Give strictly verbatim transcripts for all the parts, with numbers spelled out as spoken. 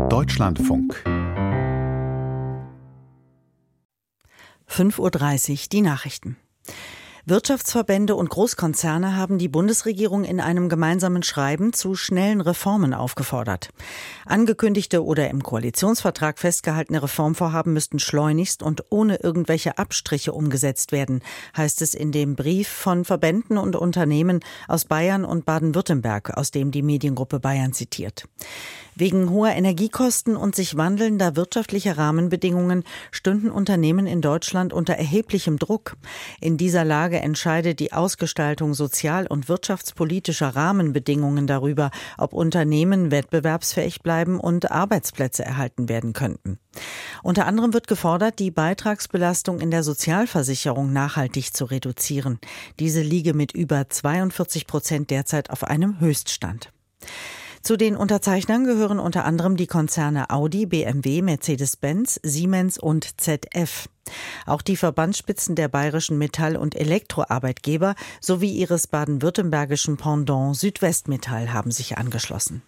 Deutschlandfunk. fünf Uhr dreißig, die Nachrichten. Wirtschaftsverbände und Großkonzerne haben die Bundesregierung in einem gemeinsamen Schreiben zu schnellen Reformen aufgefordert. Angekündigte oder im Koalitionsvertrag festgehaltene Reformvorhaben müssten schleunigst und ohne irgendwelche Abstriche umgesetzt werden, heißt es in dem Brief von Verbänden und Unternehmen aus Bayern und Baden-Württemberg, aus dem die Mediengruppe Bayern zitiert. Wegen hoher Energiekosten und sich wandelnder wirtschaftlicher Rahmenbedingungen stünden Unternehmen in Deutschland unter erheblichem Druck. In dieser Lage entscheidet die Ausgestaltung sozial- und wirtschaftspolitischer Rahmenbedingungen darüber, ob Unternehmen wettbewerbsfähig bleiben und Arbeitsplätze erhalten werden könnten. Unter anderem wird gefordert, die Beitragsbelastung in der Sozialversicherung nachhaltig zu reduzieren. Diese liege mit über zweiundvierzig Prozent derzeit auf einem Höchststand. Zu den Unterzeichnern gehören unter anderem die Konzerne Audi, B M W, Mercedes-Benz, Siemens und Z F. Auch die Verbandsspitzen der bayerischen Metall- und Elektroarbeitgeber sowie ihres baden-württembergischen Pendant Südwestmetall haben sich angeschlossen.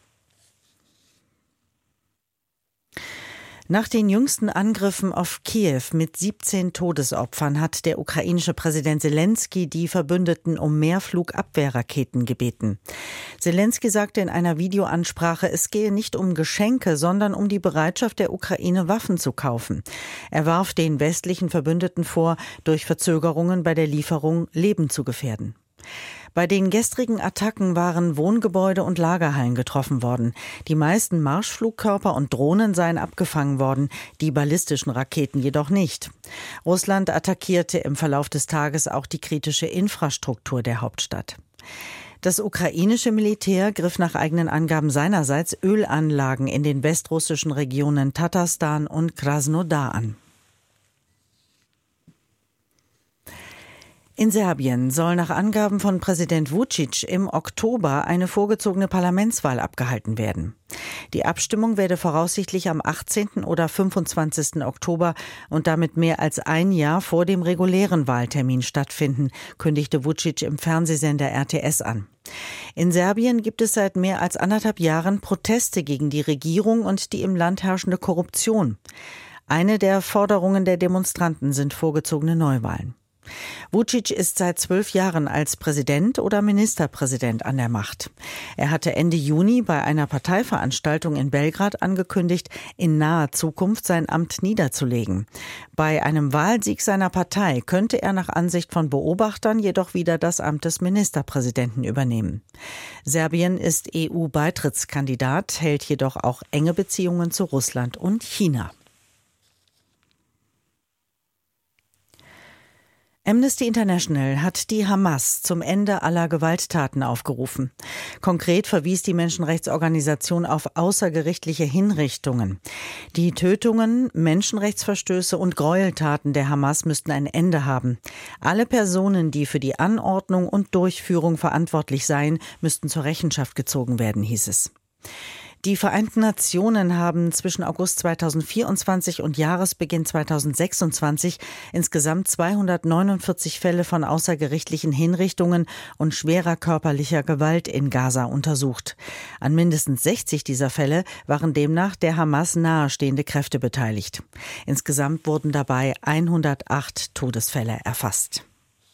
Nach den jüngsten Angriffen auf Kiew mit siebzehn Todesopfern hat der ukrainische Präsident Selenskyj die Verbündeten um mehr Flugabwehrraketen gebeten. Selenskyj sagte in einer Videoansprache, es gehe nicht um Geschenke, sondern um die Bereitschaft der Ukraine, Waffen zu kaufen. Er warf den westlichen Verbündeten vor, durch Verzögerungen bei der Lieferung Leben zu gefährden. Bei den gestrigen Attacken waren Wohngebäude und Lagerhallen getroffen worden. Die meisten Marschflugkörper und Drohnen seien abgefangen worden, die ballistischen Raketen jedoch nicht. Russland attackierte im Verlauf des Tages auch die kritische Infrastruktur der Hauptstadt. Das ukrainische Militär griff nach eigenen Angaben seinerseits Ölanlagen in den westrussischen Regionen Tatarstan und Krasnodar an. In Serbien soll nach Angaben von Präsident Vučić im Oktober eine vorgezogene Parlamentswahl abgehalten werden. Die Abstimmung werde voraussichtlich am achtzehnten oder fünfundzwanzigsten Oktober und damit mehr als ein Jahr vor dem regulären Wahltermin stattfinden, kündigte Vučić im Fernsehsender R T S an. In Serbien gibt es seit mehr als anderthalb Jahren Proteste gegen die Regierung und die im Land herrschende Korruption. Eine der Forderungen der Demonstranten sind vorgezogene Neuwahlen. Vučić ist seit zwölf Jahren als Präsident oder Ministerpräsident an der Macht. Er hatte Ende Juni bei einer Parteiveranstaltung in Belgrad angekündigt, in naher Zukunft sein Amt niederzulegen. Bei einem Wahlsieg seiner Partei könnte er nach Ansicht von Beobachtern jedoch wieder das Amt des Ministerpräsidenten übernehmen. Serbien ist E U-Beitrittskandidat, hält jedoch auch enge Beziehungen zu Russland und China. Amnesty International hat die Hamas zum Ende aller Gewalttaten aufgerufen. Konkret verwies die Menschenrechtsorganisation auf außergerichtliche Hinrichtungen. Die Tötungen, Menschenrechtsverstöße und Gräueltaten der Hamas müssten ein Ende haben. Alle Personen, die für die Anordnung und Durchführung verantwortlich seien, müssten zur Rechenschaft gezogen werden, hieß es. Die Vereinten Nationen haben zwischen August zweitausendvierundzwanzig und Jahresbeginn zweitausendsechsundzwanzig insgesamt zweihundertneunundvierzig Fälle von außergerichtlichen Hinrichtungen und schwerer körperlicher Gewalt in Gaza untersucht. An mindestens sechzig dieser Fälle waren demnach der Hamas nahestehende Kräfte beteiligt. Insgesamt wurden dabei hundertacht Todesfälle erfasst.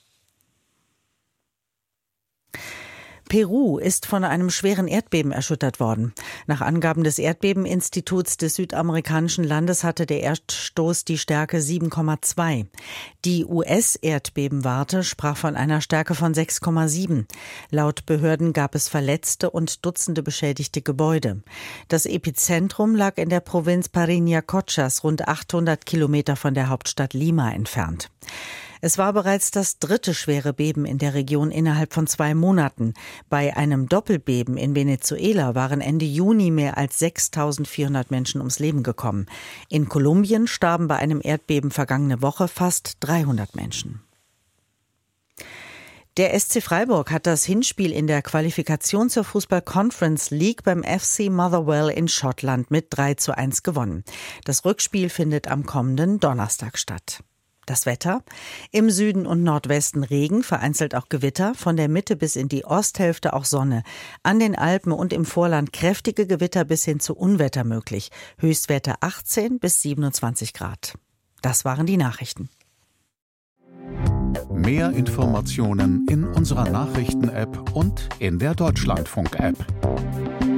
Peru ist von einem schweren Erdbeben erschüttert worden. Nach Angaben des Erdbebeninstituts des südamerikanischen Landes hatte der Erdstoß die Stärke sieben Komma zwei. Die U S-Erdbebenwarte sprach von einer Stärke von sechs Komma sieben. Laut Behörden gab es Verletzte und Dutzende beschädigte Gebäude. Das Epizentrum lag in der Provinz Parinacotchas, rund achthundert Kilometer von der Hauptstadt Lima entfernt. Es war bereits das dritte schwere Beben in der Region innerhalb von zwei Monaten. Bei einem Doppelbeben in Venezuela waren Ende Juni mehr als sechstausendvierhundert Menschen ums Leben gekommen. In Kolumbien starben bei einem Erdbeben vergangene Woche fast dreihundert Menschen. Der S C Freiburg hat das Hinspiel in der Qualifikation zur Fußball-Conference League beim F C Motherwell in Schottland mit drei zu eins gewonnen. Das Rückspiel findet am kommenden Donnerstag statt. Das Wetter: Im Süden und Nordwesten Regen, vereinzelt auch Gewitter, von der Mitte bis in die Osthälfte auch Sonne. An den Alpen und im Vorland kräftige Gewitter bis hin zu Unwetter möglich. Höchstwerte achtzehn bis siebenundzwanzig Grad. Das waren die Nachrichten. Mehr Informationen in unserer Nachrichten-App und in der Deutschlandfunk-App.